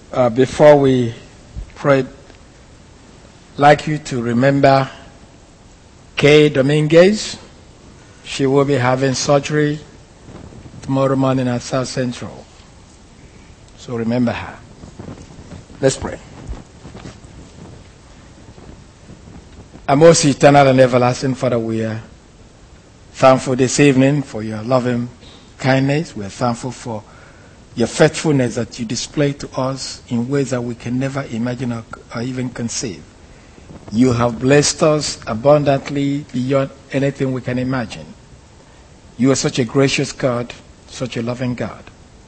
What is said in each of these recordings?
Before we pray, I'd like you to remember Kay Dominguez. She will be having surgery tomorrow morning at South Central. So remember her. Let's pray. Our most eternal and everlasting Father, we are thankful this evening for your loving kindness. We are thankful for your faithfulness that you display to us in ways that we can never imagine or even conceive. You have blessed us abundantly beyond anything we can imagine. You are such a gracious God, such a loving God.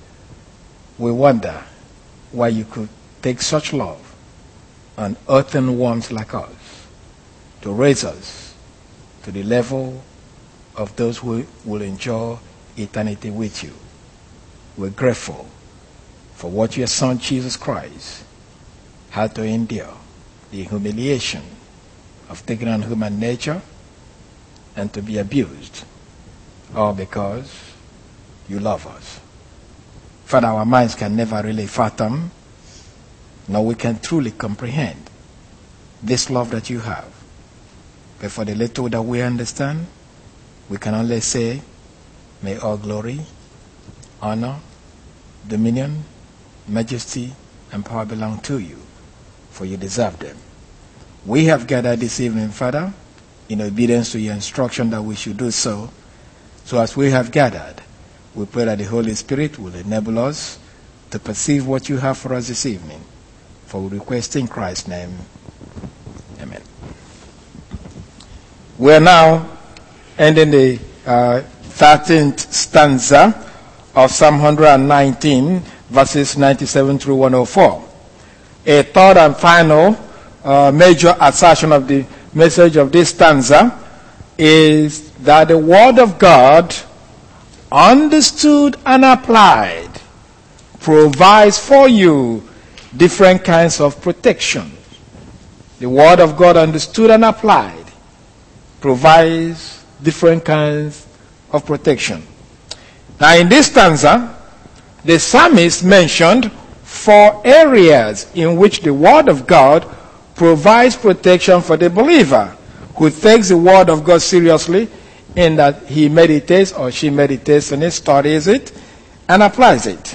We wonder why you could take such love on earthen ones like us to raise us to the level of those who will enjoy eternity with you. We're grateful for what your Son, Jesus Christ, had to endure, the humiliation of taking on human nature and to be abused, all because you love us. Father, our minds can never really fathom, nor we can truly comprehend this love that you have. But for the little that we understand, we can only say, may all glory, honor, dominion, majesty, and power belong to you, for you deserve them. We have gathered this evening, Father, in obedience to your instruction that we should do so. So as we have gathered, we pray that the Holy Spirit will enable us to perceive what you have for us this evening. For we request in Christ's name. Amen. We are now ending the 13th stanza of Psalm 119, verses 97 through 104. A third and final major assertion of the message of this stanza is that the Word of God, understood and applied, provides for you different kinds of protection. The Word of God, understood and applied, provides different kinds of protection. Now in this stanza, the psalmist mentioned 4 areas in which the Word of God provides protection for the believer who takes the Word of God seriously in that he meditates or she meditates on it, studies it, and applies it.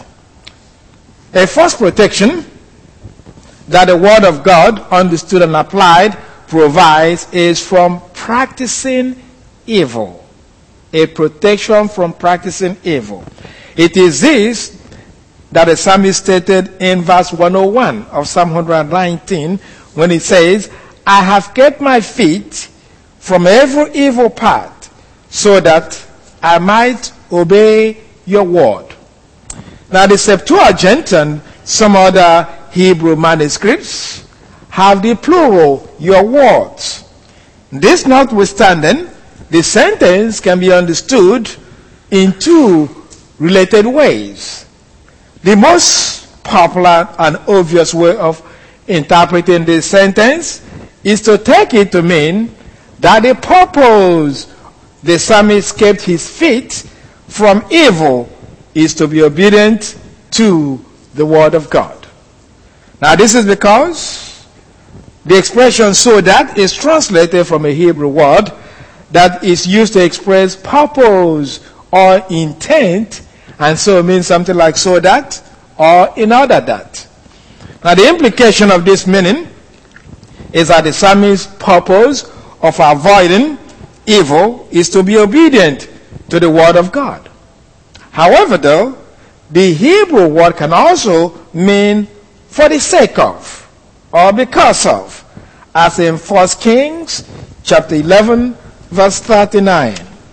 A first protection that the Word of God, understood and applied, provides is from practicing evil. A protection from practicing evil. It is this that the psalmist stated in verse 101 of Psalm 119 when he says, I have kept my feet from every evil path so that I might obey your word. Now the Septuagint and some other Hebrew manuscripts have the plural, your words. This notwithstanding, the sentence can be understood in 2 related ways. The most popular and obvious way of interpreting this sentence is to take it to mean that the purpose the psalmist kept his feet from evil is to be obedient to the Word of God. Now this is because the expression so that is translated from a Hebrew word that is used to express purpose or intent, and so it means something like so that or in order that. Now the implication of this meaning is that the psalmist's purpose of avoiding evil is to be obedient to the Word of God. However though, the Hebrew word can also mean for the sake of or because of, as in 1 Kings chapter 11 verse 39.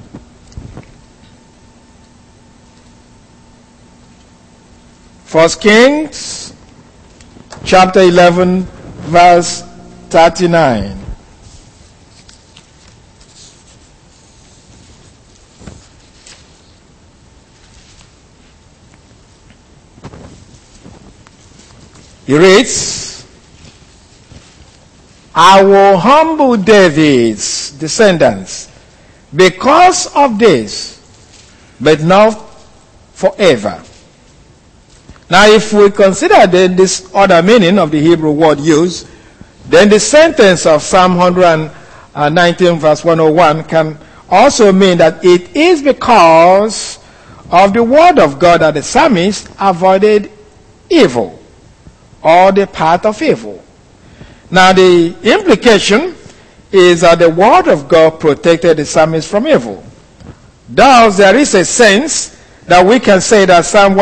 First Kings chapter 11 verse 39. He reads, I will humble David's descendants because of this, but not forever. Now, if we consider then this other meaning of the Hebrew word used, then the sentence of Psalm 119 verse 101 can also mean that it is because of the word of God that the psalmist avoided evil, or the path of evil. Now, the implication is that the word of God protected the psalmist from evil. Thus, there is a sense that we can say that Psalm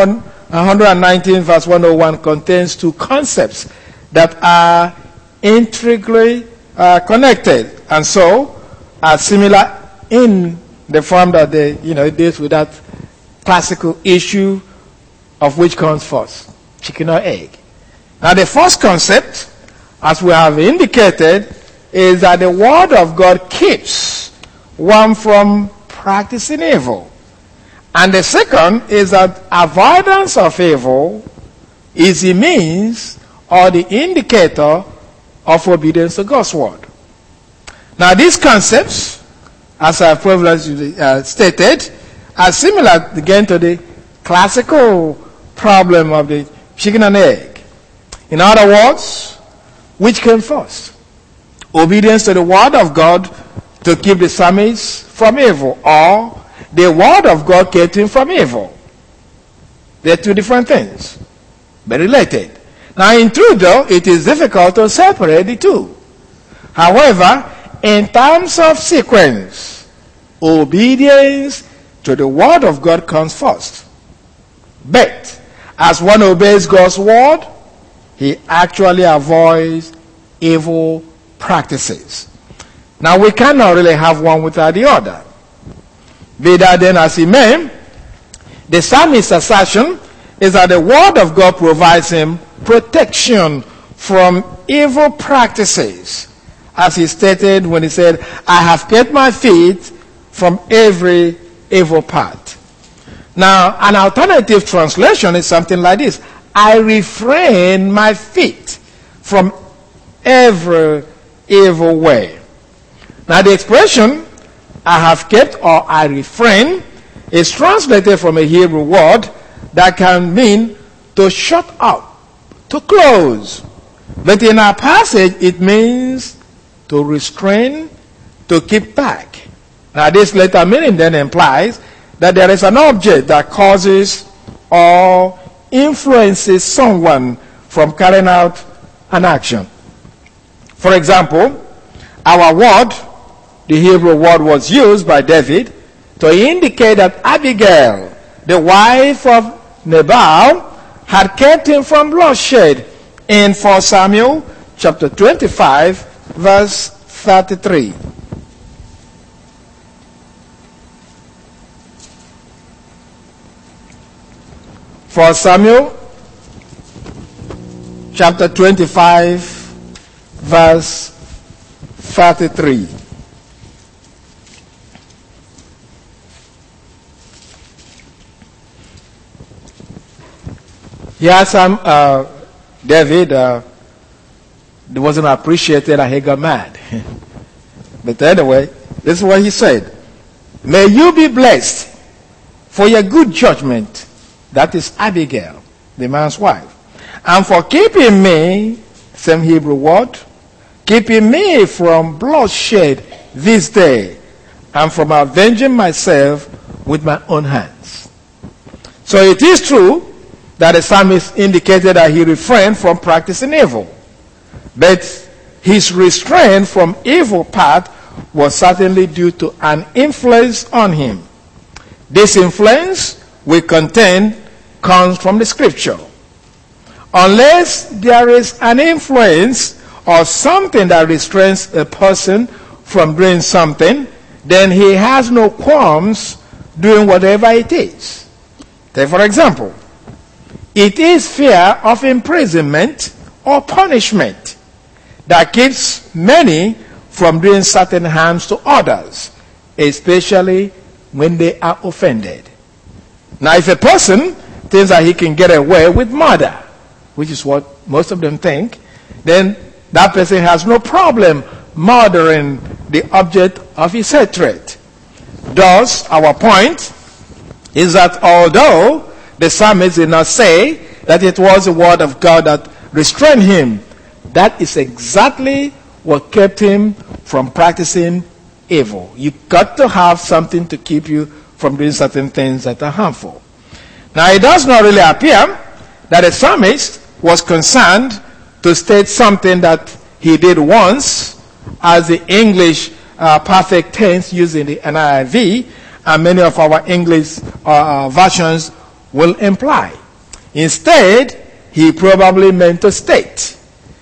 119 verse 101 contains two concepts that are intricately connected, and so are similar in the form that they, it deals with that classical issue of which comes first, chicken or egg. Now, the first concept, as we have indicated, is that the word of God keeps one from practicing evil. And the second is that avoidance of evil is the means or the indicator of obedience to God's word. Now, these concepts, as I previously stated, are similar again to the classical problem of the chicken and egg. In other words, which came first? Obedience to the word of God to keep the psalmist from evil, or the word of God kept him from evil? They're two different things, but related. Now, in truth, though, it is difficult to separate the two. However, in terms of sequence, obedience to the word of God comes first. But as one obeys God's word, he actually avoids evil practices. Now, we cannot really have one without the other. Be that then as it may, the psalmist's assertion is that the word of God provides him protection from evil practices, as he stated when he said, I have kept my feet from every evil path. Now, an alternative translation is something like this: I refrain my feet from every evil way. Now, the expression, I have kept or I refrain, is translated from a Hebrew word that can mean to shut up, to close. But in our passage, it means to restrain, to keep back. Now, this latter meaning then implies that there is an object that causes or influences someone from carrying out an action. For example, our word, the Hebrew word, was used by David to indicate that Abigail, the wife of Nabal, had kept him from bloodshed in 1 Samuel chapter 25, verse 33. For Samuel chapter 25, verse 33. Here David wasn't appreciated and he got mad. But anyway, this is what he said. May you be blessed for your good judgment. That is Abigail, the man's wife. And for keeping me, same Hebrew word, keeping me from bloodshed this day, and from avenging myself with my own hands. So it is true that the psalmist indicated that he refrained from practicing evil. But his restraint from evil path was certainly due to an influence on him. This influence, we contend, comes from the scripture. Unless there is an influence or something that restrains a person from doing something, then he has no qualms doing whatever it is. Take for example, it is fear of imprisonment or punishment that keeps many from doing certain harms to others, especially when they are offended. Now, if a person thinks that he can get away with murder, which is what most of them think, then that person has no problem murdering the object of his hatred. Thus, our point is that although the psalmist did not say that it was the word of God that restrained him. That is exactly what kept him from practicing evil. You've got to have something to keep you from doing certain things that are harmful. Now, it does not really appear that the psalmist was concerned to state something that he did once, as the English perfect tense used in the NIV and many of our English versions will imply. Instead, he probably meant to state,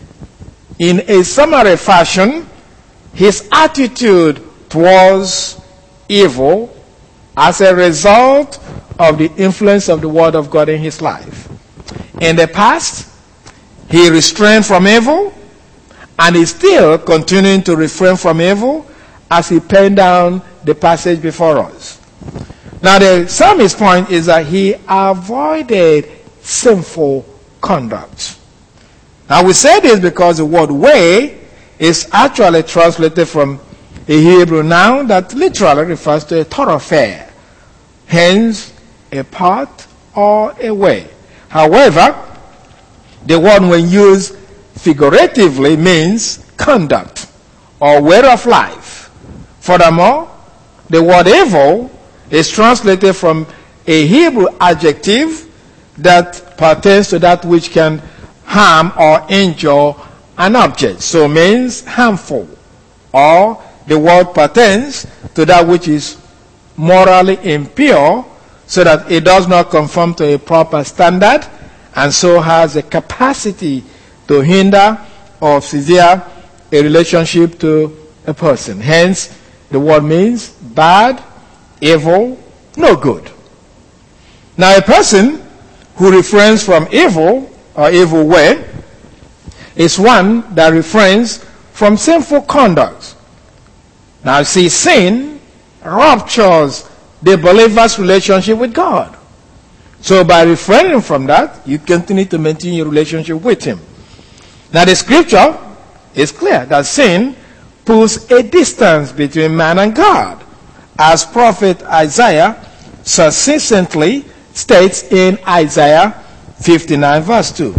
in a summary fashion, his attitude towards evil as a result of the influence of the Word of God in his life. In the past, he restrained from evil, and is still continuing to refrain from evil as he penned down the passage before us. Now, the psalmist's point is that he avoided sinful conduct. Now, we say this because the word way is actually translated from a Hebrew noun that literally refers to a thoroughfare, hence a path or a way. However, the word when used figuratively means conduct or way of life. Furthermore, the word evil is translated from a Hebrew adjective that pertains to that which can harm or injure an object. So it means harmful. Or the word pertains to that which is morally impure, so that it does not conform to a proper standard and so has a capacity to hinder or sever a relationship to a person. Hence, the word means bad, evil, no good. Now, a person who refrains from evil or evil way is one that refrains from sinful conduct. Now, see, sin ruptures the believer's relationship with God. So by refraining from that, you continue to maintain your relationship with him. Now, the scripture is clear that sin puts a distance between man and God, as prophet Isaiah succinctly states in Isaiah 59 verse 2.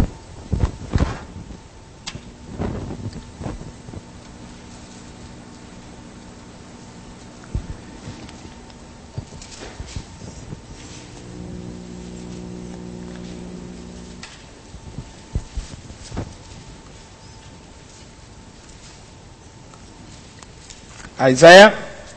Isaiah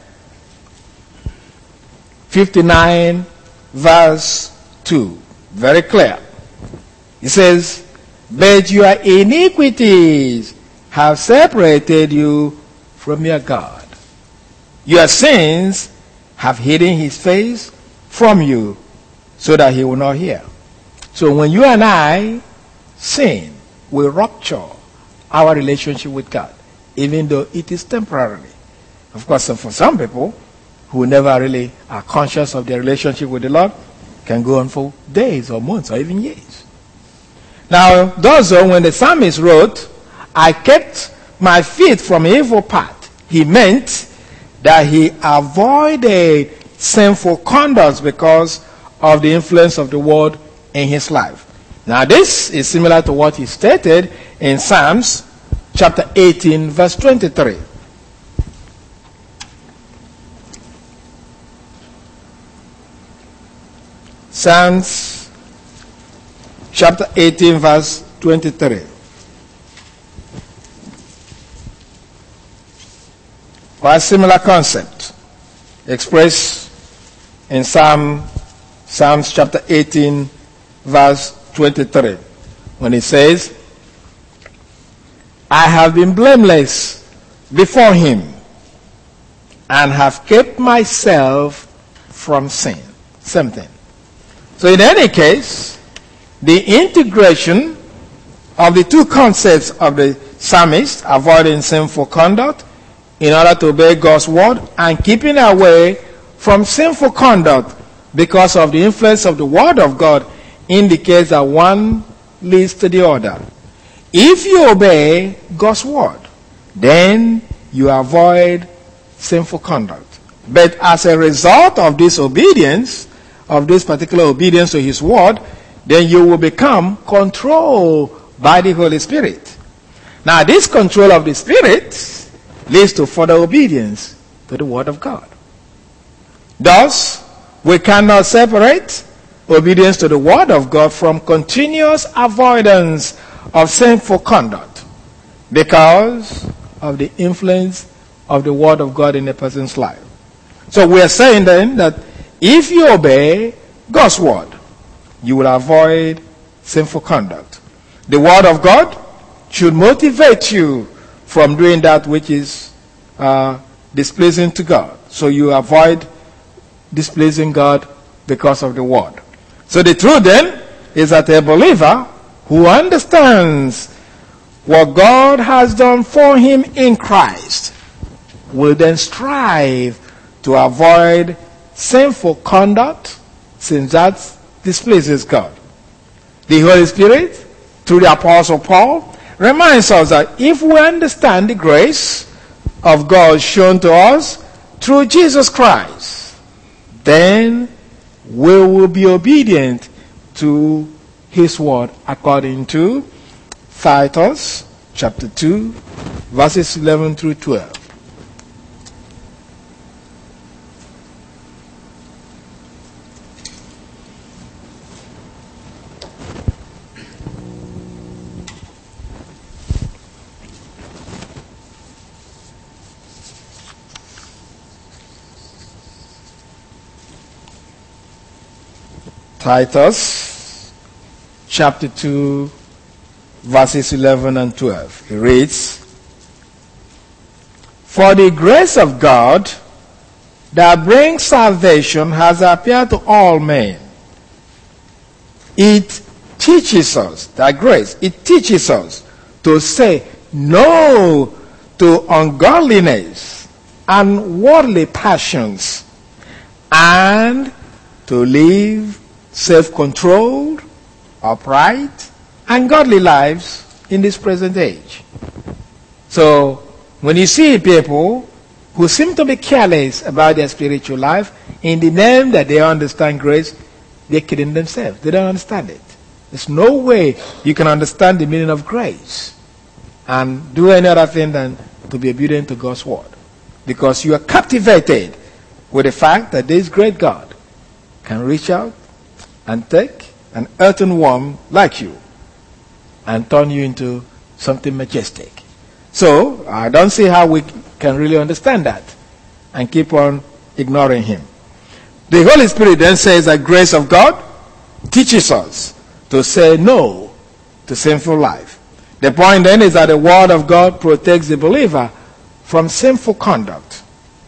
59 verse 2. Very clear. It says, "But your iniquities have separated you from your God. Your sins have hidden his face from you so that he will not hear." So when you and I sin, we rupture our relationship with God, even though it is temporary. Of course, for some people who never really are conscious of their relationship with the Lord, can go on for days or months or even years. Now, thus, when the psalmist wrote, "I kept my feet from evil path," he meant that he avoided sinful conduct because of the influence of the word in his life. Now, this is similar to what he stated in Psalms chapter 18, verse 23. Psalms chapter 18 verse 23. Or a similar concept expressed in Psalms chapter 18 verse 23, when it says, "I have been blameless before him and have kept myself from sin." Same thing. So in any case, the integration of the two concepts of the psalmist, avoiding sinful conduct in order to obey God's word, and keeping away from sinful conduct because of the influence of the word of God, indicates that one leads to the other. If you obey God's word, then you avoid sinful conduct. But as a result of this obedience, of this particular obedience to his word, then you will become controlled by the Holy Spirit. Now, this control of the Spirit leads to further obedience to the Word of God. Thus, we cannot separate obedience to the Word of God from continuous avoidance of sinful conduct because of the influence of the Word of God in a person's life. So we are saying then that if you obey God's Word, you will avoid sinful conduct. The Word of God should motivate you from doing that which is displeasing to God. So you avoid displeasing God because of the Word. So the truth then is that a believer who understands what God has done for him in Christ will then strive to avoid sinful conduct, since that displeases God. The Holy Spirit, through the Apostle Paul, reminds us that if we understand the grace of God shown to us through Jesus Christ, then we will be obedient to his word, according to Titus chapter 2, verses 11 through 12. Titus chapter 2, verses 11 and 12. It reads, "For the grace of God that brings salvation has appeared to all men. It teaches us, that grace, it teaches us to say no to ungodliness and worldly passions, and to live self-controlled, upright, and godly lives in this present age." So, when you see people who seem to be careless about their spiritual life, in the name that they understand grace, they're kidding themselves. They don't understand it. There's no way you can understand the meaning of grace and do any other thing than to be obedient to God's word. Because you are captivated with the fact that this great God can reach out and take an earthen worm like you and turn you into something majestic. So, I don't see how we can really understand that and keep on ignoring him. The Holy Spirit then says that grace of God teaches us to say no to sinful life. The point then is that the Word of God protects the believer from sinful conduct.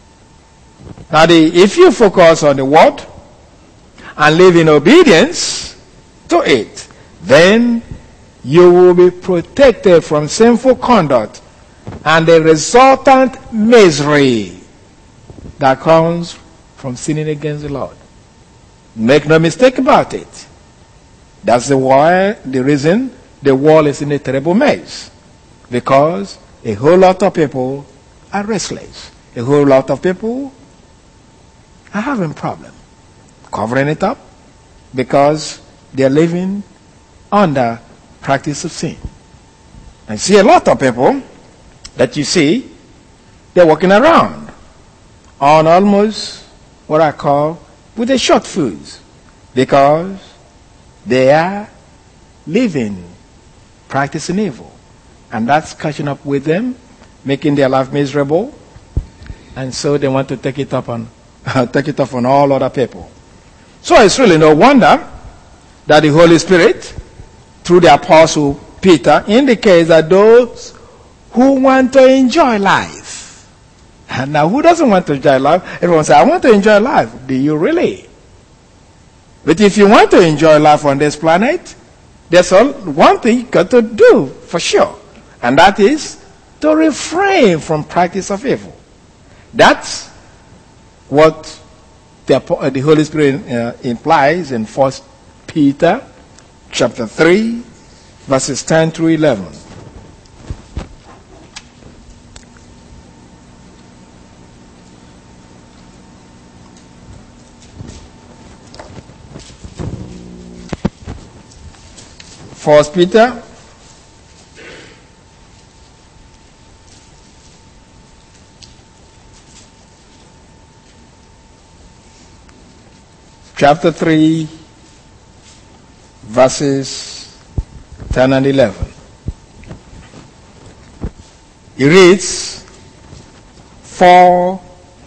Now, if you focus on the Word and live in obedience to it, then you will be protected from sinful conduct and the resultant misery that comes from sinning against the Lord. Make no mistake about it. That's the reason the world is in a terrible mess. Because a whole lot of people are restless. A whole lot of people are having problems covering it up because they're living under practice of sin. I see a lot of people that you see, they're walking around on almost what I call with the short fuse, because they are living, practicing evil. And that's catching up with them, making their life miserable. And so they want to take it off on all other people. So it's really no wonder that the Holy Spirit, through the Apostle Peter, indicates that those who want to enjoy life. And now, who doesn't want to enjoy life? Everyone says, I want to enjoy life. Do you really? But if you want to enjoy life on this planet, there's one thing you've got to do for sure. And that is to refrain from practice of evil. That's what the Holy Spirit implies in 1 Peter chapter 3, verses 10 through 11. 1 Peter chapter 3, verses 10 and 11. He reads, "For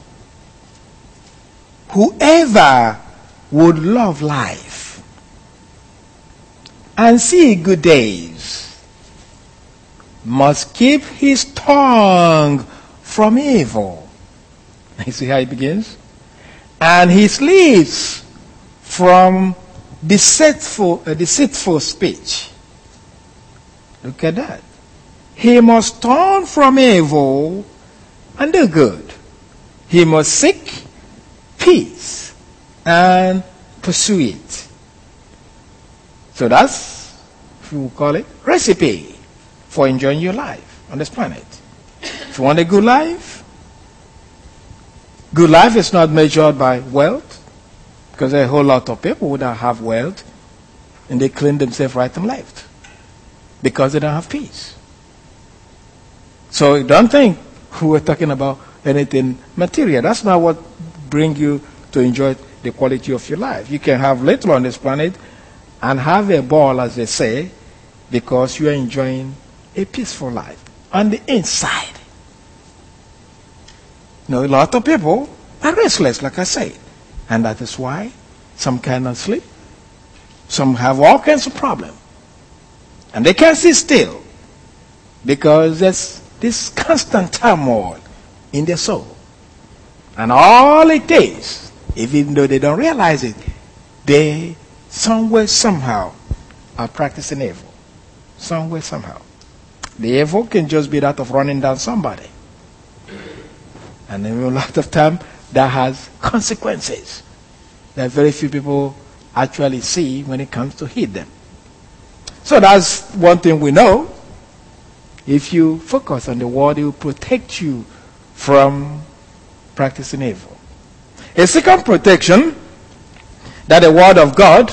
whoever would love life and see good days must keep his tongue from evil." You see how it begins? "And his lips from deceitful speech." Look at that. He must turn from evil and do good. He must seek peace and pursue it. So that's, if you call it, recipe for enjoying your life on this planet. If you want a good life is not measured by wealth, because there are a whole lot of people who don't have wealth and they clean themselves right and left because they don't have peace. So don't think we're talking about anything material. That's not what brings you to enjoy the quality of your life. You can have little on this planet and have a ball, as they say, because you are enjoying a peaceful life on the inside. You know, a lot of people are restless, like I said. And that is why some cannot sleep. Some have all kinds of problems. And they can't sit still because there's this constant turmoil in their soul. And all it takes, even though they don't realize it, they somewhere, somehow are practicing evil. Somewhere, somehow. The evil can just be that of running down somebody. And a lot of time that has consequences that very few people actually see when it comes to hit them. So that's one thing we know. If you focus on the word, it will protect you from practicing evil. A second protection that the word of God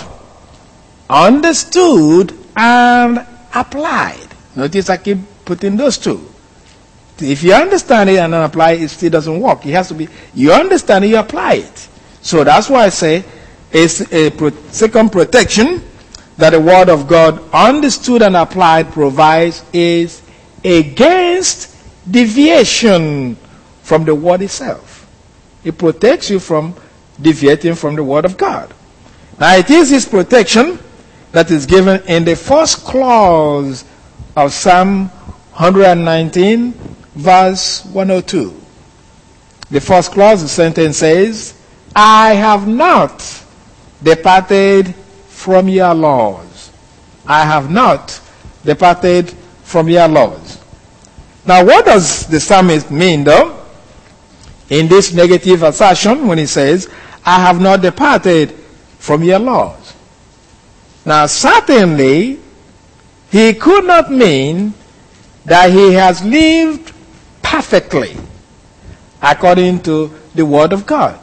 understood and applied. Notice I keep putting those two. If you understand it and don't apply it, it still doesn't work. It has to be, you understand it, you apply it. So that's why I say it's a second protection that the word of God understood and applied provides is against deviation from the word itself. It protects you from deviating from the word of God. Now it is this protection that is given in the first clause of Psalm 119, verse 102. The first clause, the sentence says, "I have not departed from your laws." I have not departed from your laws. Now, what does the psalmist mean, though, in this negative assertion when he says, "I have not departed from your laws"? Now, certainly, he could not mean that he has lived perfectly according to the word of God,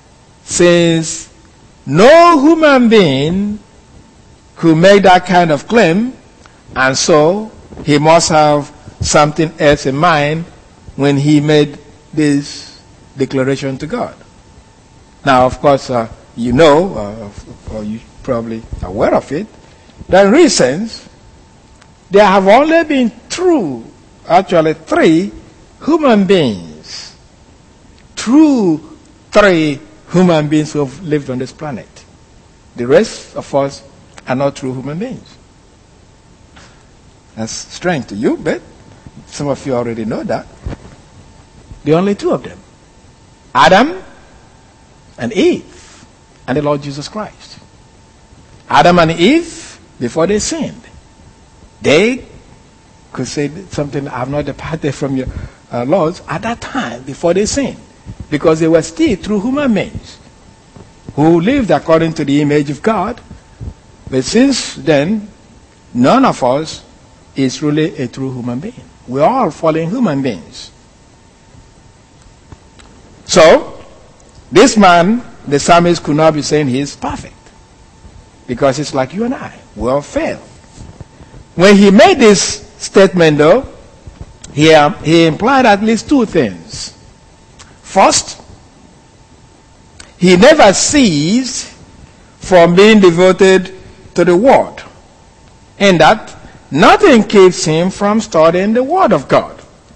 since no human being could make that kind of claim, and so he must have something else in mind when he made this declaration to God. Now, of course, you know, or you're probably aware of it, that in recent, there have only been three human beings. Three human beings who have lived on this planet. The rest of us are not true human beings. That's strange to you, but some of you already know that. The only two of them, Adam and Eve, and the Lord Jesus Christ. Adam and Eve, before they sinned, they could say something, "I have not departed from your laws," at that time, before they sinned, because they were still true human beings who lived according to the image of God. But since then, none of us is really a true human being. We're all fallen human beings. So, this man, the psalmist, could not be saying he is perfect, because it's like you and I. We all fail. When he made this statement, though, he implied at least two things. First, he never ceased from being devoted to the Word, in that nothing keeps him from studying the Word of God.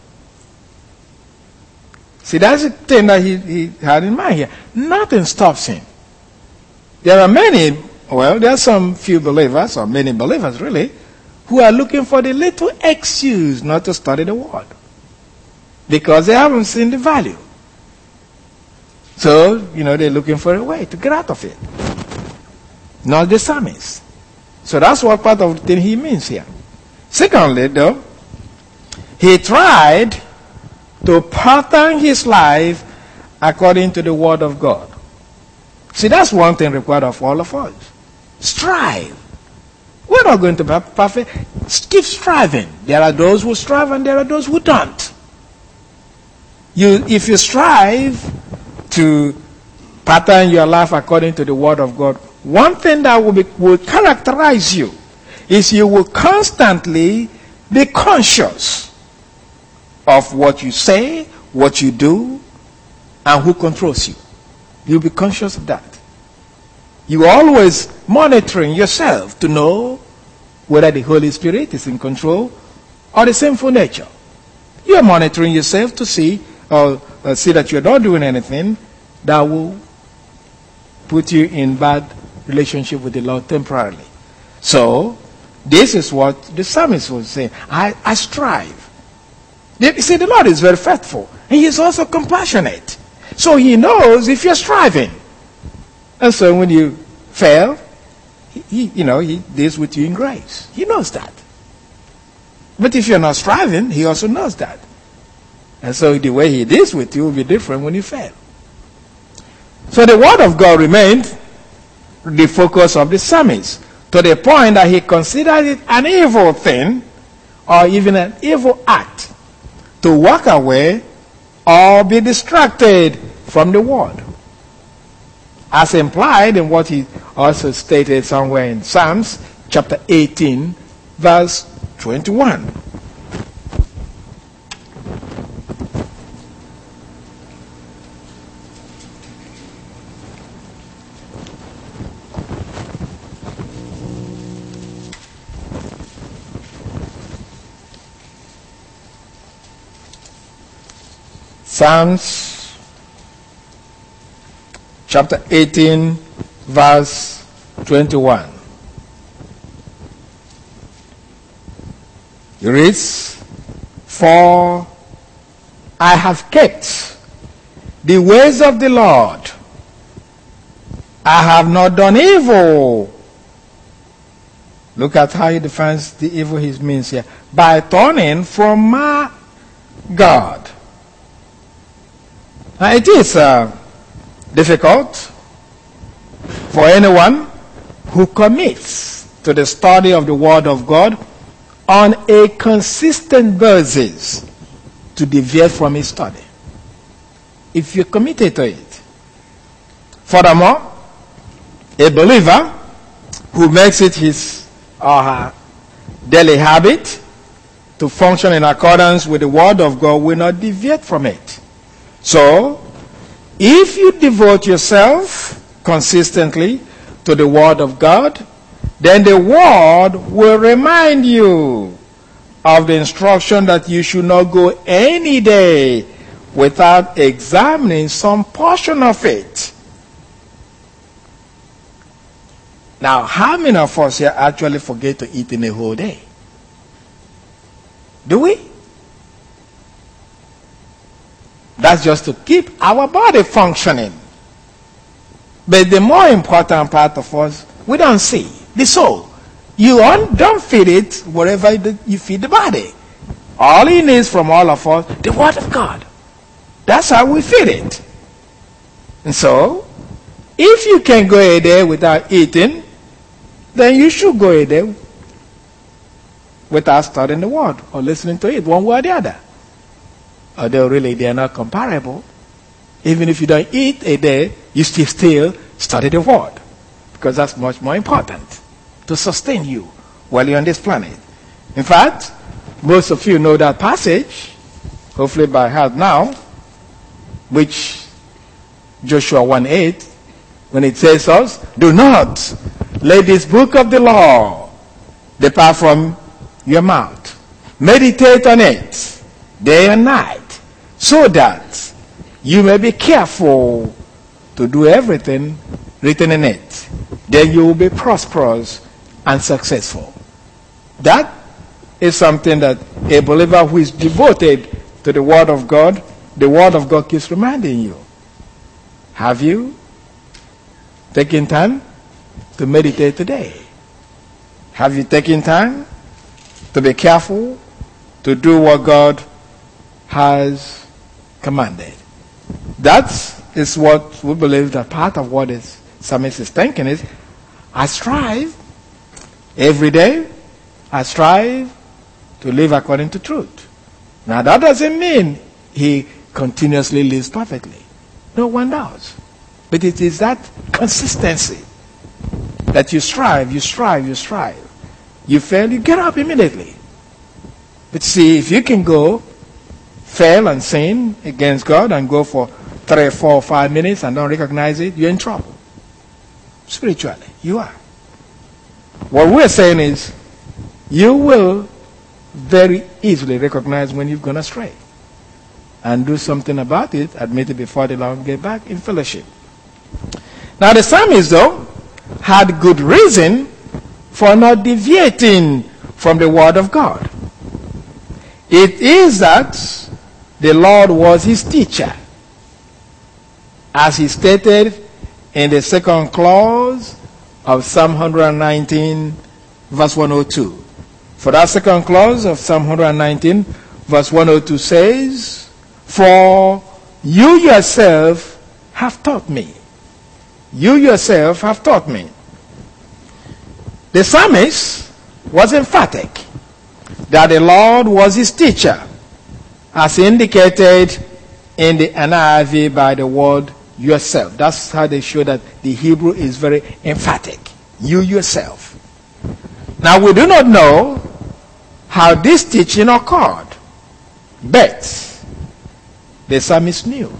See, that's the thing that he had in mind here. Nothing stops him. There are some few believers, or many believers really, who are looking for the little excuse not to study the Word, because they haven't seen the value. So, they're looking for a way to get out of it. Not the psalmist. So that's what part of the thing he means here. Secondly, though, he tried to pattern his life according to the Word of God. See, that's one thing required of all of us. Strive. We're not going to be perfect. Keep striving. There are those who strive and there are those who don't. If you strive to pattern your life according to the Word of God, one thing that will characterize you is you will constantly be conscious of what you say, what you do, and who controls you. You'll be conscious of that. You're always monitoring yourself to know whether the Holy Spirit is in control or the sinful nature. You're monitoring yourself to see that you're not doing anything that will put you in bad relationship with the Lord temporarily. So, this is what the psalmist was saying. I strive. You see, the Lord is very faithful. And He is also compassionate. So He knows if you're striving. And so when you fail, He deals with you in grace. He knows that. But if you're not striving, He also knows that. And so the way He deals with you will be different when you fail. So the Word of God remained the focus of the psalmist, to the point that he considered it an evil thing, or even an evil act, to walk away or be distracted from the Word, as implied in what he also stated somewhere in Psalms chapter 18, verse 21. Psalms chapter 18, verse 21. It reads, "For I have kept the ways of the Lord. I have not done evil." Look at how he defines the evil he means here. "By turning from my God." Now, it is difficult for anyone who commits to the study of the Word of God on a consistent basis to deviate from his study, if you're committed to it. Furthermore, a believer who makes it his or her daily habit to function in accordance with the Word of God will not deviate from it. So, if you devote yourself consistently to the Word of God, then the Word will remind you of the instruction that you should not go any day without examining some portion of it. Now, how many of us here actually forget to eat in a whole day? Do we? That's just to keep our body functioning. But the more important part of us, we don't see. The soul. You don't feed it wherever you feed the body. All it needs from all of us, the Word of God. That's how we feed it. And so, if you can go a day without eating, then you should go a day without studying the Word or listening to it, one way or the other. Although really they are not comparable. Even if you don't eat a day, you still study the Word, because that's much more important to sustain you while you're on this planet. In fact, most of you know that passage, hopefully by heart now, which Joshua 1:8, when it says us, do not let this book of the law depart from your mouth. Meditate on it day and night, so that you may be careful to do everything written in it. Then you will be prosperous and successful. That is something that a believer who is devoted to the Word of God keeps reminding you. Have you taken time to meditate today? Have you taken time to be careful to do what God has commanded? That is what we believe that part of what the psalmist is thinking is, I strive every day, I strive to live according to truth. Now that doesn't mean he continuously lives perfectly. No one does. But it is that consistency that you strive. You fail, you get up immediately. But see, if you can go, fail and sin against God and go for 3, 4, 5 minutes and don't recognize it, you're in trouble. Spiritually, you are. What we're saying is, you will very easily recognize when you've gone astray and do something about it, admit it before the Lord, get back in fellowship. Now the psalmist, though, had good reason for not deviating from the Word of God. It is that the Lord was his teacher, as he stated in the second clause of Psalm 119, verse 102. For that second clause of Psalm 119, verse 102 says, for you yourself have taught me. You yourself have taught me. The psalmist was emphatic that the Lord was his teacher, as indicated in the NIV by the word yourself. That's how they show that the Hebrew is very emphatic. You yourself. Now we do not know how this teaching occurred, but the psalmist knew.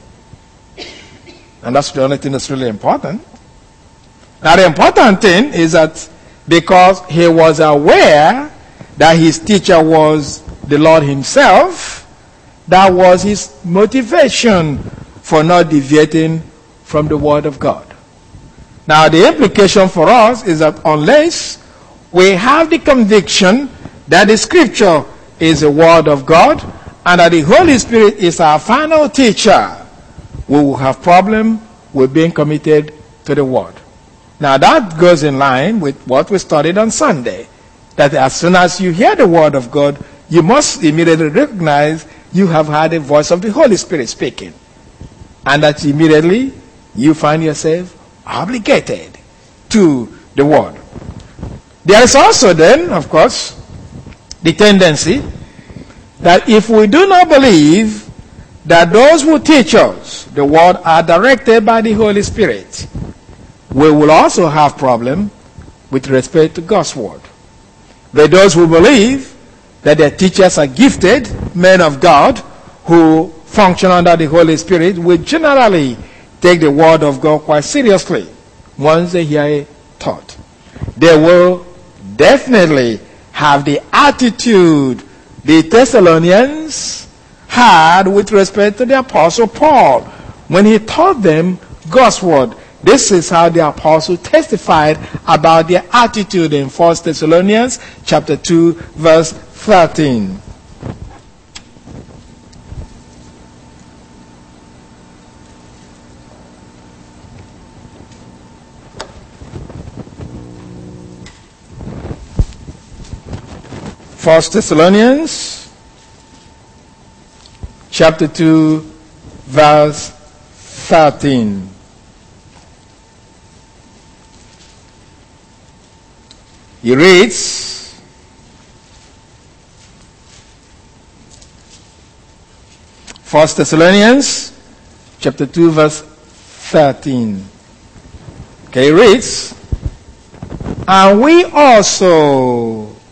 And that's the only thing that's really important. Now the important thing is that because he was aware that his teacher was the Lord himself, that was his motivation for not deviating from the Word of God. Now the implication for us is that unless we have the conviction that the Scripture is the Word of God and that the Holy Spirit is our final teacher, we will have problem with being committed to the Word. Now that goes in line with what we studied on Sunday, that as soon as you hear the Word of God, you must immediately recognize you have heard the voice of the Holy Spirit speaking, and that immediately you find yourself obligated to the Word. There is also then, of course, the tendency that if we do not believe that those who teach us the Word are directed by the Holy Spirit, we will also have problem with respect to God's Word. But those who believe that their teachers are gifted men of God who function under the Holy Spirit will generally take the Word of God quite seriously once they hear it taught. They will definitely have the attitude the Thessalonians had with respect to the Apostle Paul when he taught them God's Word. This is how the apostle testified about their attitude in 1 Thessalonians chapter 2, verse 13. First Thessalonians chapter 2, verse 13. He reads, First Thessalonians chapter 2, verse 13. Okay, he reads, and we also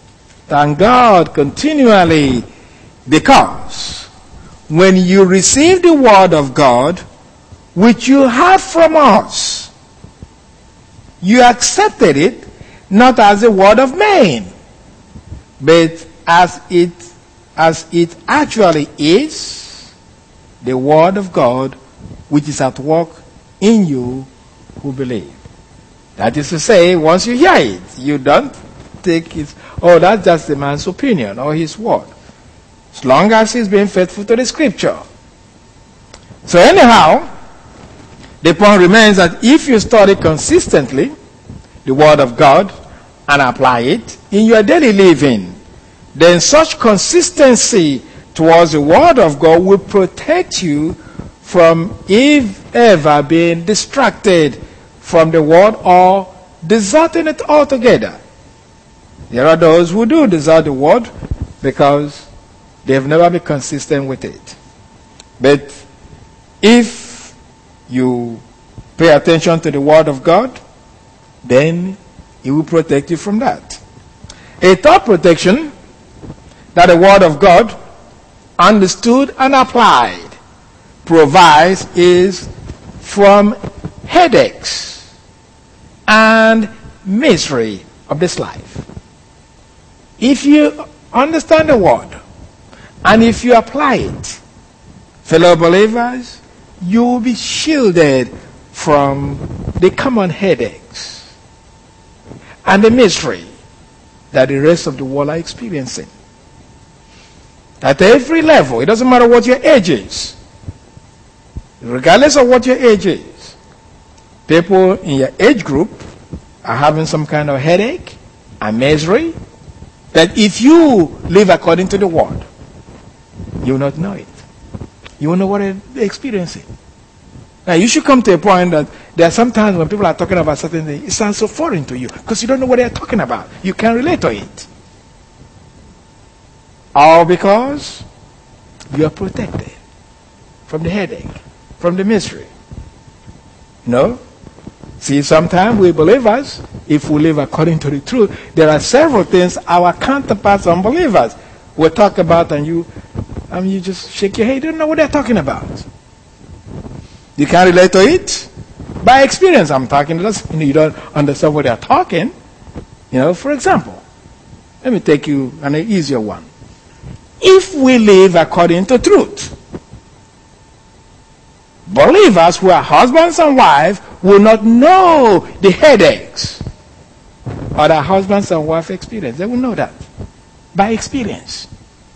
Thank God continually, because when you receive the word of God, which you have from us, you accepted it not as a word of man, but as it actually is, the word of God, which is at work in you who believe. That is to say, once you hear it, you don't take it, oh, that's just the man's opinion or his word. As long as he's being faithful to the scripture. So anyhow, the point remains that if you study consistently the word of God and apply it in your daily living, then such consistency towards the word of God will protect you from, if ever, being distracted from the word or deserting it altogether. There are those who do desert the word because they have never been consistent with it. But if you pay attention to the word of God, then it will protect you from that. A third protection that the word of God, understood and applied, provides is from headaches and misery of this life. If you understand the word and if you apply it, fellow believers, you will be shielded from the common headaches and the misery that the rest of the world are experiencing. At every level, it doesn't matter what your age is. Regardless of what your age is, people in your age group are having some kind of headache and misery that if you live according to the word, you will not know it. You will know what they're experiencing. Now, you should come to a point that there are some times when people are talking about certain things, it sounds so foreign to you because you don't know what they're talking about. You can't relate to it. All because you are protected from the headache, from the misery. No? See, sometimes we believers, if we live according to the truth, there are several things our counterparts, unbelievers, will talk about, and you just shake your head. You don't know what they're talking about. You can't relate to it by experience. I'm talking. You don't understand what they're talking. For example, let me take you an easier one. If we live according to truth, believers who are husbands and wives will not know the headaches or their husbands and wives experience. They will know that by experience.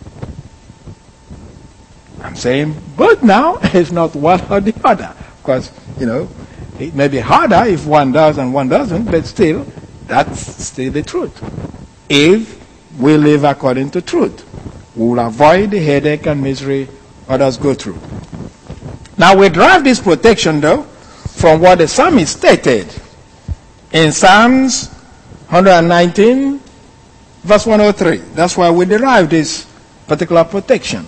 I'm saying both now. It's not one or the other. Because, it may be harder if one does and one doesn't, but still, that's still the truth. If we live according to truth, we will avoid the headache and misery others go through. Now we derive this protection, though, from what the psalmist stated in Psalms 119, verse 103. That's why we derive this particular protection.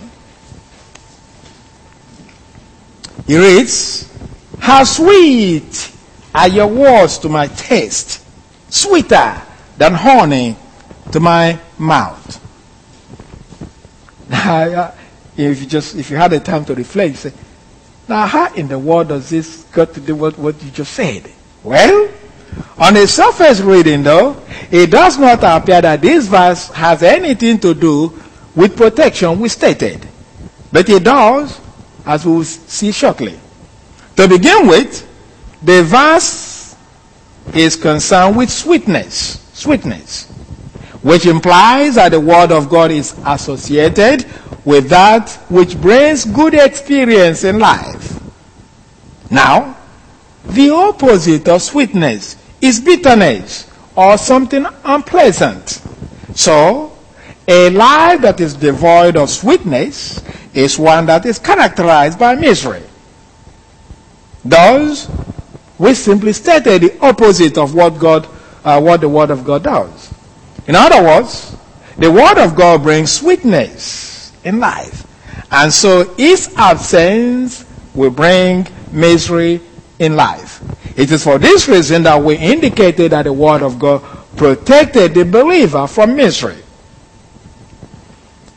He reads, "How sweet are your words to my taste, sweeter than honey to my mouth." Now, if you had the time to reflect, you say, now how in the world does this got to do with what you just said? Well, on a surface reading, though, it does not appear that this verse has anything to do with protection we stated. But it does, as we will see shortly. To begin with, the verse is concerned with sweetness, which implies that the word of God is associated with that which brings good experience in life. Now, the opposite of sweetness is bitterness or something unpleasant. So, a life that is devoid of sweetness is one that is characterized by misery. Thus, we simply stated the opposite of what the Word of God does. In other words, the Word of God brings sweetness in life. And so its absence will bring misery in life. It is for this reason that we indicated that the Word of God protected the believer from misery.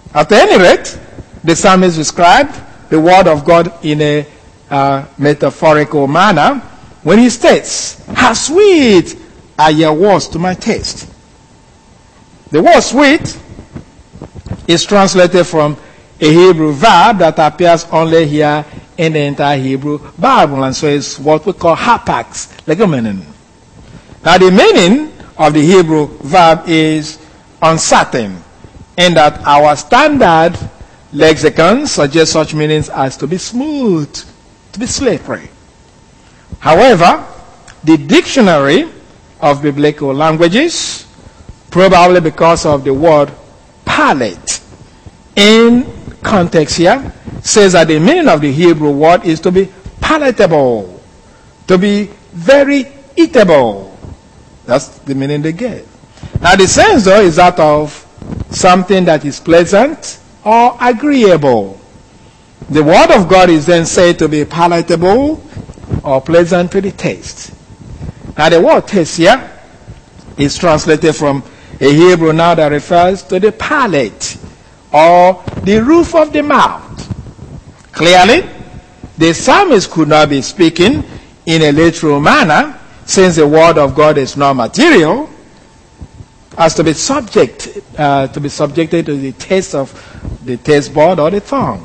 At any rate, the psalmist described the word of God in a metaphorical manner when he states, "How sweet are your words to my taste." The word sweet is translated from a Hebrew verb that appears only here in the entire Hebrew Bible, and so it's what we call hapax legomenon. Now the meaning of the Hebrew verb is uncertain, in that our standard lexicon suggests such meanings as to be smooth, to be slippery. However, the dictionary of biblical languages, probably because of the word palate in context here, says that the meaning of the Hebrew word is to be palatable, to be very eatable. That's the meaning they gave. Now the sense, though, is that of something that is pleasant or agreeable. The word of God is then said to be palatable or pleasant to the taste. Now the word taste here is translated from a Hebrew now that refers to the palate or the roof of the mouth. Clearly, the psalmist could not be speaking in a literal manner, since the word of God is not material, as to be subjected to the taste of the taste bud or the tongue.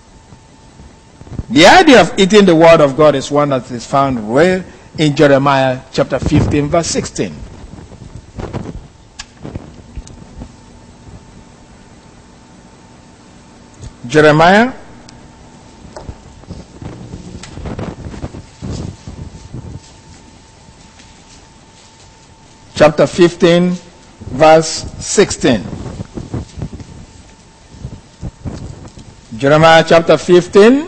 The idea of eating the word of God is one that is found well in Jeremiah chapter 15, verse 16. Jeremiah chapter 15, verse 16. Jeremiah chapter 15,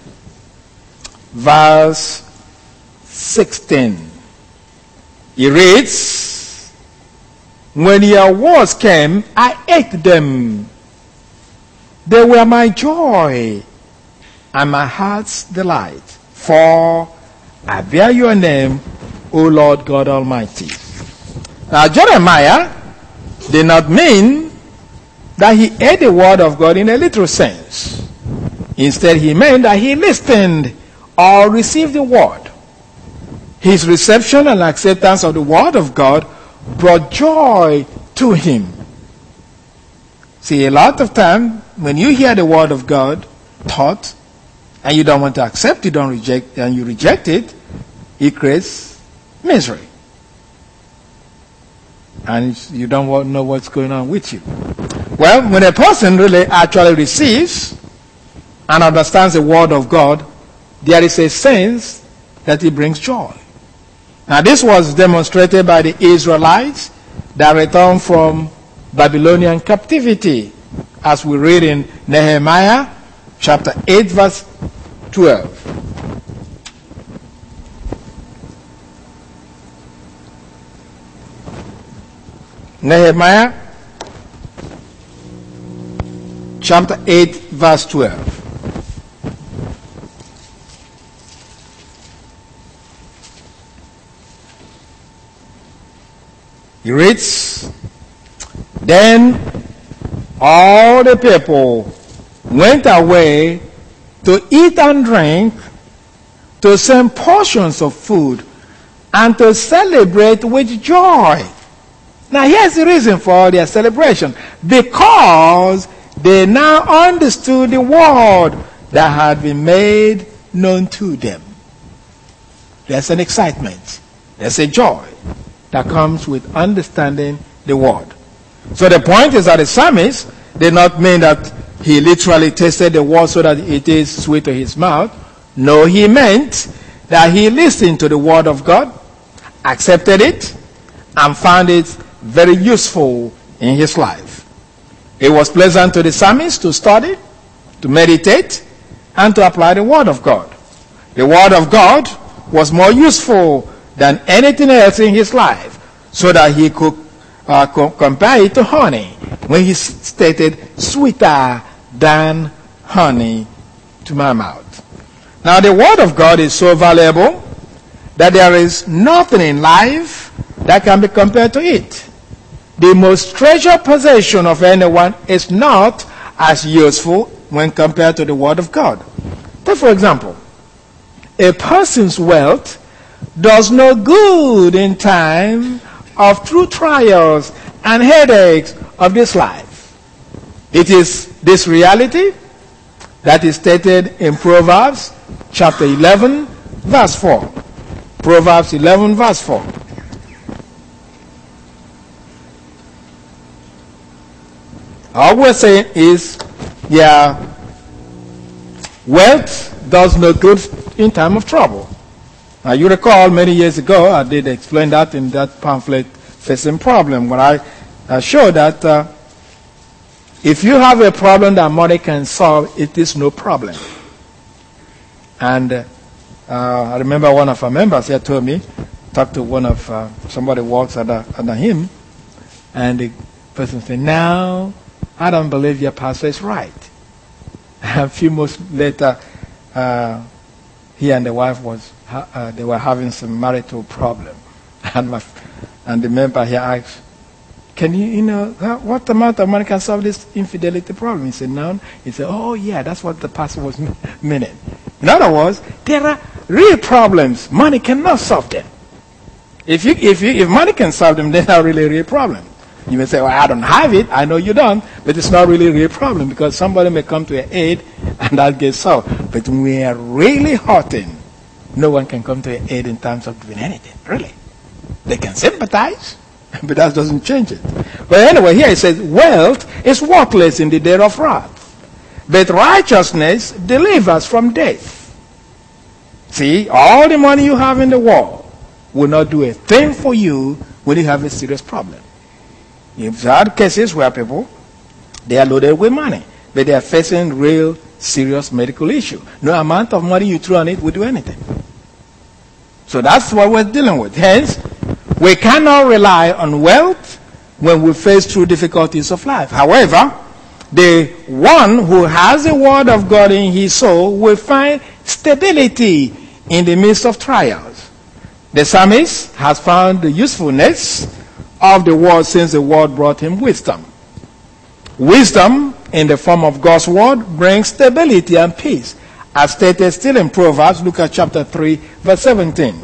verse 16. He reads, "When your words came, I ate them. They were my joy and my heart's delight. For I bear your name, O Lord God Almighty." Now Jeremiah did not mean that he ate the word of God in a literal sense. Instead, he meant that he listened or received the word. His reception and acceptance of the word of God brought joy to him. See, a lot of time when you hear the word of God taught and you don't want to accept it, you reject it, it creates misery. And you don't know what's going on with you. Well, when a person really actually receives and understands the word of God, there is a sense that it brings joy. Now this was demonstrated by the Israelites that returned from Babylonian captivity, as we read in Nehemiah chapter 8, verse 12. Nehemiah chapter 8, verse 12. He reads, "Then all the people went away to eat and drink, to send portions of food, and to celebrate with joy." Now here's the reason for their celebration. Because they now understood the word that had been made known to them. There's an excitement. There's a joy that comes with understanding the word. So the point is that the psalmist did not mean that he literally tasted the word so that it is sweet to his mouth. No, he meant that he listened to the word of God, accepted it, and found it very useful in his life. It was pleasant to the psalmist to study, to meditate, and to apply the word of God. The word of God was more useful than anything else in his life, so that he could compare it to honey when he stated, "Sweeter than honey to my mouth." Now the word of God is so valuable that there is nothing in life that can be compared to it. The most treasured possession of anyone is not as useful when compared to the Word of God. Take, for example, a person's wealth does no good in time of true trials and headaches of this life. It is this reality that is stated in Proverbs chapter 11, verse 4. Proverbs 11, verse 4. All we're saying is, wealth does no good in time of trouble. Now, you recall many years ago, I did explain that in that pamphlet, Facing Problem, where I showed that if you have a problem that money can solve, it is no problem. And I remember one of our members here told me, talked to one of, somebody works under him, and the person said, "Now, I don't believe your pastor is right." A few months later, he and the wife they were having some marital problem. And the member here asked, "Can what amount of money can solve this infidelity problem?" He said, "No." He said, "Oh yeah, that's what the pastor was meaning." In other words, there are real problems. Money cannot solve them. If money can solve them, they're not really a real problem. You may say, "Well, I don't have it." I know you don't, but it's not really a real problem because somebody may come to your aid and that gets solved. But when we are really hurting, no one can come to your aid in terms of doing anything, really. They can sympathize, but that doesn't change it. But anyway, here it says, wealth is worthless in the day of wrath, but righteousness delivers from death. See, all the money you have in the world will not do a thing for you when you have a serious problem. You've had cases where people, they are loaded with money, but they are facing real serious medical issue. No amount of money you throw on it will do anything. So that's what we're dealing with. Hence, we cannot rely on wealth when we face through difficulties of life. However, the one who has the Word of God in his soul will find stability in the midst of trials. The psalmist has found the usefulness of the Word since the Word brought him wisdom. Wisdom in the form of God's Word brings stability and peace, as stated still in Proverbs. Look at chapter 3, verse 17.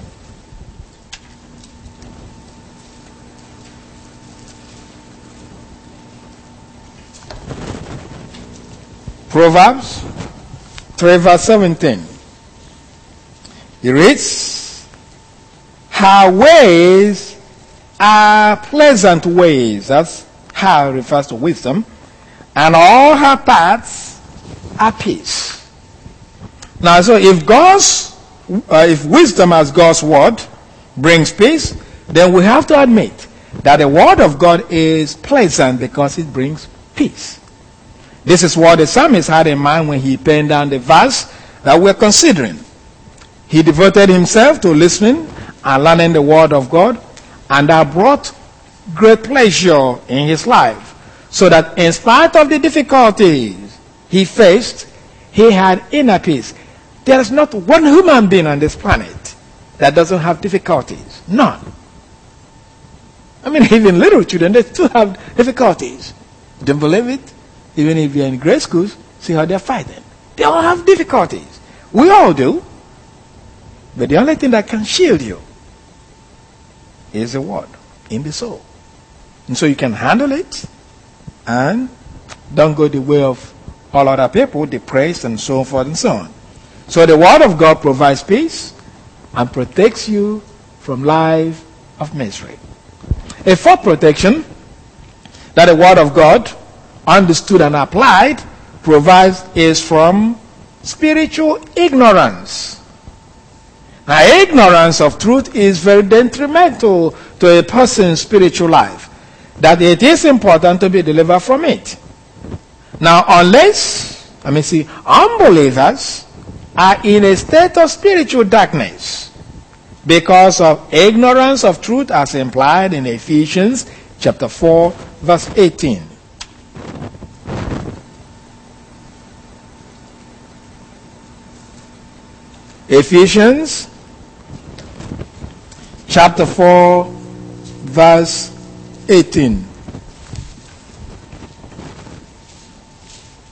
Proverbs 3, verse 17. It reads, "Her ways are pleasant ways." That's how it refers to wisdom. "And all her paths are peace." Now, so if wisdom as God's word brings peace, then we have to admit that the word of God is pleasant because it brings peace. This is what the psalmist had in mind when he penned down the verse that we're considering. He devoted himself to listening and learning the word of God, and that brought great pleasure in his life, so that in spite of the difficulties he faced, he had inner peace. There is not one human being on this planet that doesn't have difficulties. None. I mean, even little children, they still have difficulties. Don't believe it? Even if you're in grade schools, see how they're fighting. They all have difficulties. We all do. But the only thing that can shield you is the word in the soul. And so you can handle it and don't go the way of all other people, depressed and so forth and so on. So the word of God provides peace and protects you from life of misery. A fourth protection that the word of God, understood and applied, provides is from spiritual ignorance. Now, ignorance of truth is very detrimental to a person's spiritual life, that it is important to be delivered from it. Now, unbelievers are in a state of spiritual darkness because of ignorance of truth, as implied in Ephesians chapter 4, verse 18. Ephesians chapter 4, verse 18.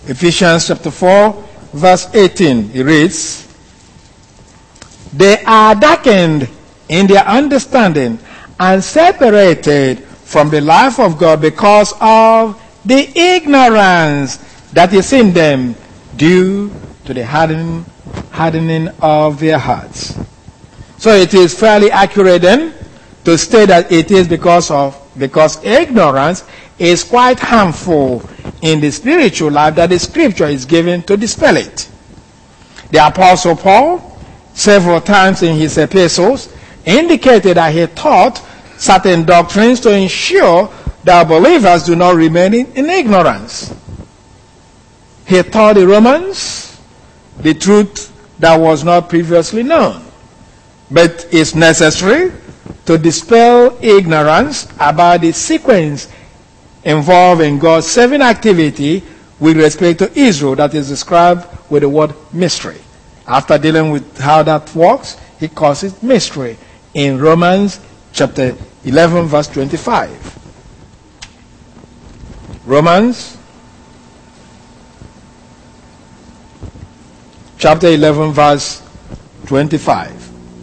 Ephesians chapter 4, verse 18, it reads, "They are darkened in their understanding and separated from the life of God because of the ignorance that is in them due to the hardening of their hearts." So it is fairly accurate then to state that it is because ignorance is quite harmful in the spiritual life that the scripture is given to dispel it. The Apostle Paul, several times in his epistles, indicated that he taught certain doctrines to ensure that believers do not remain in ignorance. He taught the Romans the truth that was not previously known. But it's necessary to dispel ignorance about the sequence involved in God's saving activity with respect to Israel that is described with the word mystery. After dealing with how that works, he calls it mystery in Romans chapter 11 verse 25. Romans chapter 11 verse 25.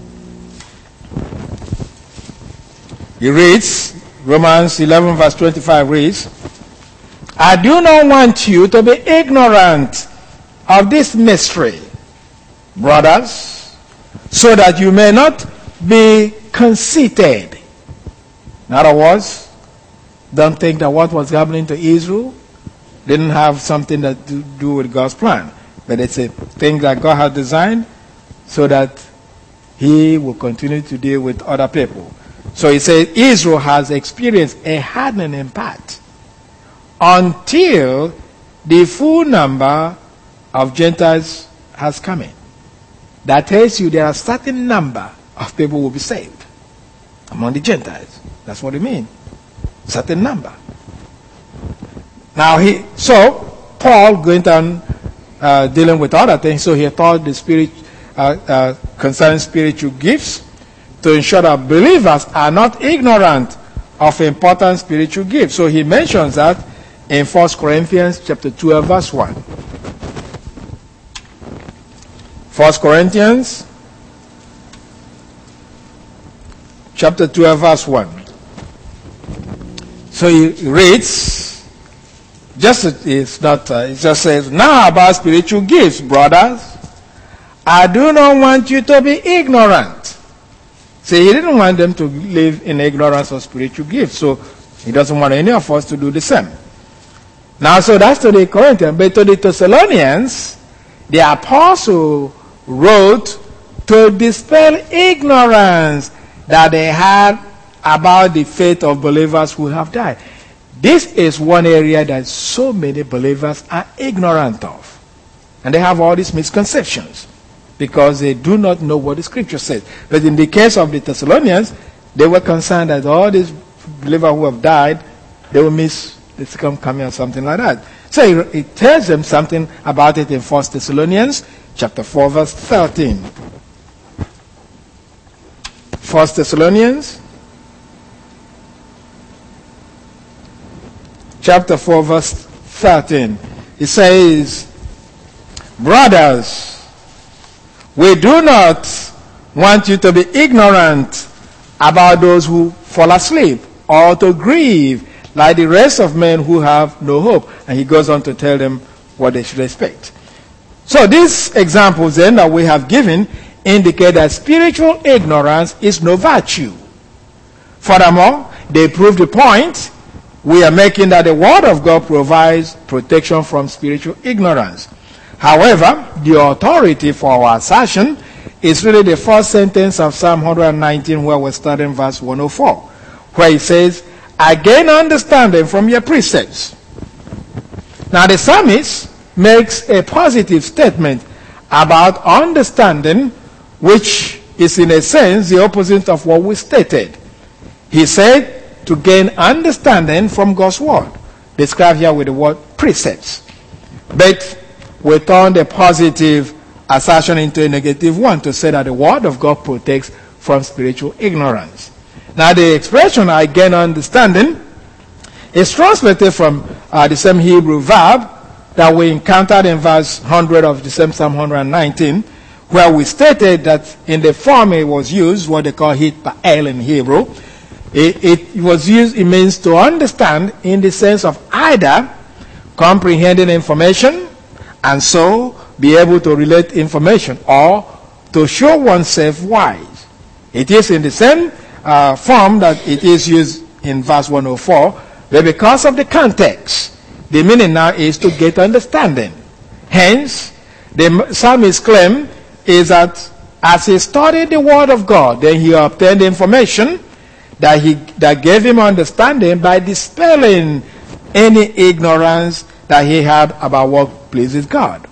He reads, Romans 11 verse 25 reads, "I do not want you to be ignorant of this mystery, brothers, so that you may not be conceited." In other words, don't think that what was happening to Israel didn't have something to do with God's plan. But it's a thing that God has designed so that he will continue to deal with other people. So he says Israel has experienced a hardening in part until the full number of Gentiles has come in. That tells you there are a certain number of people who will be saved among the Gentiles. That's what it means. Certain number. Now Paul going on dealing with other things, so he taught the spirit concerning spiritual gifts to ensure that believers are not ignorant of important spiritual gifts. So he mentions that in 1 Corinthians chapter 12 verse 1. 1 Corinthians chapter 12 verse 1. So he reads, it just says, "Now about spiritual gifts, brothers, I do not want you to be ignorant." See, he didn't want them to live in ignorance of spiritual gifts, so he doesn't want any of us to do the same. Now, so that's to the Corinthians. But to the Thessalonians, the apostle wrote to dispel ignorance that they had about the faith of believers who have died. This is one area that so many believers are ignorant of. And they have all these misconceptions because they do not know what the scripture says. But in the case of the Thessalonians, they were concerned that all these believers who have died, they will miss the second coming or something like that. So it tells them something about it in 1 Thessalonians chapter 4 verse 13. 1 Thessalonians chapter 4 verse 13. It says, "Brothers, we do not want you to be ignorant about those who fall asleep or to grieve like the rest of men who have no hope." And he goes on to tell them what they should expect. So these examples then that we have given indicate that spiritual ignorance is no virtue. Furthermore, they prove the point we are making that the Word of God provides protection from spiritual ignorance. However, the authority for our assertion is really the first sentence of Psalm 119, where we're starting verse 104, where it says, "I gain understanding from your precepts." Now the psalmist makes a positive statement about understanding, which is in a sense the opposite of what we stated. He said to gain understanding from God's word, described here with the word precepts. But we turn the positive assertion into a negative one to say that the word of God protects from spiritual ignorance. Now the expression "I gain understanding" is translated from the same Hebrew verb that we encountered in verse 100 of the same Psalm 119, where we stated that in the form it was used, what they call hitpael in Hebrew, it was used, it means to understand in the sense of either comprehending information and so be able to relate information, or to show oneself wise. It is in the same form that it is used in verse 104, but because of the context, the meaning now is to get understanding. Hence, the psalmist's claim is that as he studied the word of God, then he obtained information that gave him understanding by dispelling any ignorance that he had about what pleases God.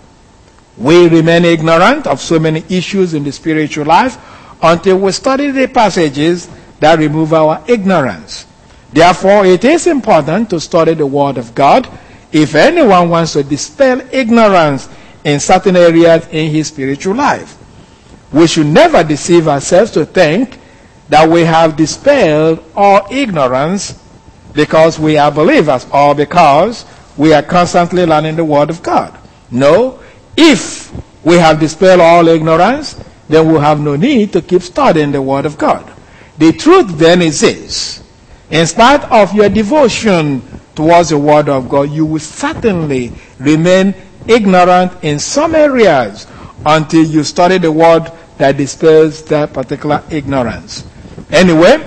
We remain ignorant of so many issues in the spiritual life until we study the passages that remove our ignorance. Therefore, it is important to study the Word of God if anyone wants to dispel ignorance in certain areas in his spiritual life. We should never deceive ourselves to think that we have dispelled all ignorance because we are believers or because we are constantly learning the Word of God. No, if we have dispelled all ignorance, then we have no need to keep studying the Word of God. The truth then is this: in spite of your devotion towards the Word of God, you will certainly remain ignorant in some areas until you study the Word that dispels that particular ignorance. Anyway,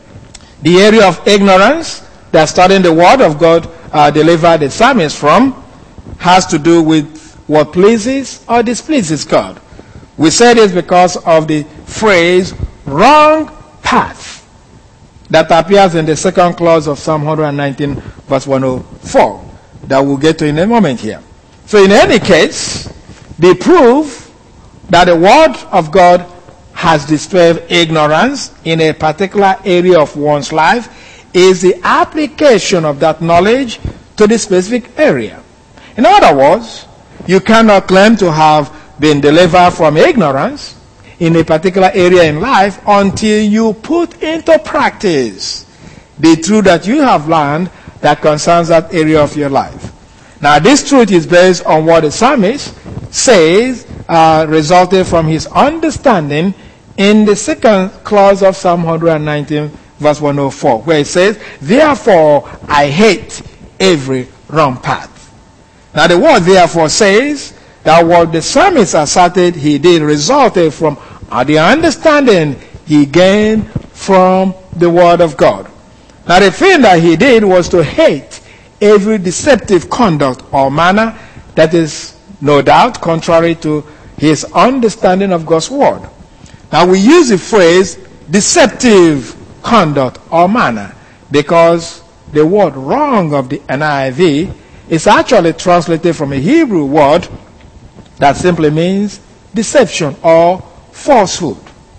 the area of ignorance that studying the Word of God delivered the psalmist from has to do with what pleases or displeases God. We say this because of the phrase wrong path that appears in the second clause of Psalm 119 verse 104 that we'll get to in a moment here. So in any case, the proof that the Word of God has dispelled ignorance in a particular area of one's life is the application of that knowledge to the specific area. In other words, you cannot claim to have been delivered from ignorance in a particular area in life until you put into practice the truth that you have learned that concerns that area of your life. Now, this truth is based on what the psalmist says resulted from his understanding in the second clause of Psalm 119 verse 104, where it says, "Therefore I hate every wrong path." Now the word therefore says that what the psalmist asserted he did resulted from the understanding he gained from the Word of God. Now the thing that he did was to hate every deceptive conduct or manner that is no doubt contrary to his understanding of God's Word. Now we use the phrase deceptive conduct or manner because the word wrong of the NIV is actually translated from a Hebrew word that simply means deception or falsehood.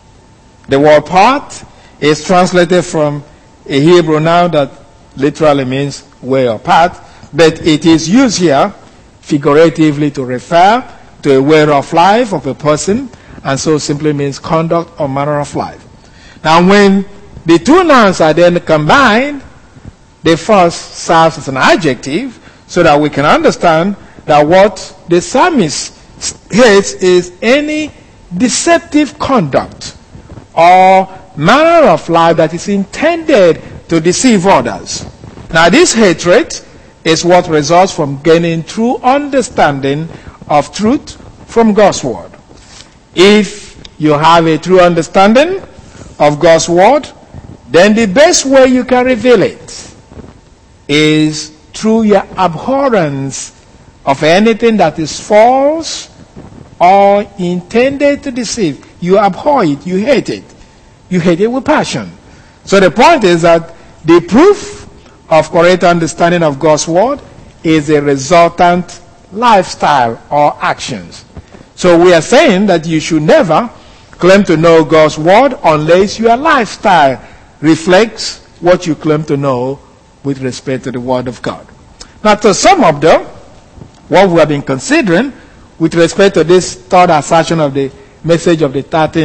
The word path is translated from a Hebrew noun that literally means way or path, but it is used here figuratively to refer to a way of life of a person, and so simply means conduct or manner of life. Now when the two nouns are then combined, the first serves as an adjective so that we can understand that what the psalmist hates is any deceptive conduct or manner of life that is intended to deceive others. Now this hatred is what results from gaining true understanding of truth from God's Word. If you have a true understanding of God's Word, then the best way you can reveal it is through your abhorrence of anything that is false or intended to deceive. You abhor it, you hate it. You hate it with passion. So the point is that the proof of correct understanding of God's Word is a resultant lifestyle or actions. So we are saying that you should never claim to know God's Word unless your lifestyle reflects what you claim to know with respect to the Word of God. Now to sum up though, what we have been considering with respect to this third assertion of the message of the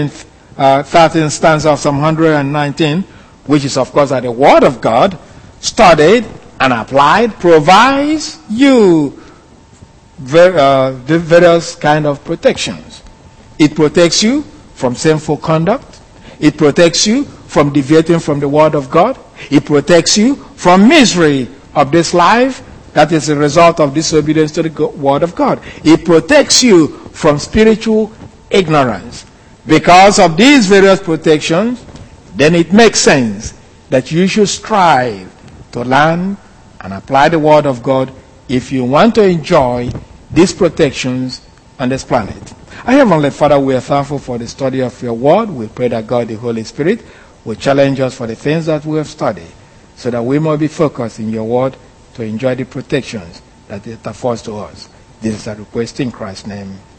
13th stanza of Psalm 119, which is of course that the Word of God, studied and applied, provides you the various kind of protections. It protects you from sinful conduct. It protects you from deviating from the Word of God. It protects you from misery of this life that is a result of disobedience to the Word of God. It protects you from spiritual ignorance. Because of these various protections, then it makes sense that you should strive to learn and apply the Word of God if you want to enjoy these protections on this planet. Our Heavenly Father, we are thankful for the study of your Word. We pray that God, the Holy Spirit, will challenge us for the things that we have studied, so that we may be focused in your Word to enjoy the protections that it affords to us. This is a request in Christ's name.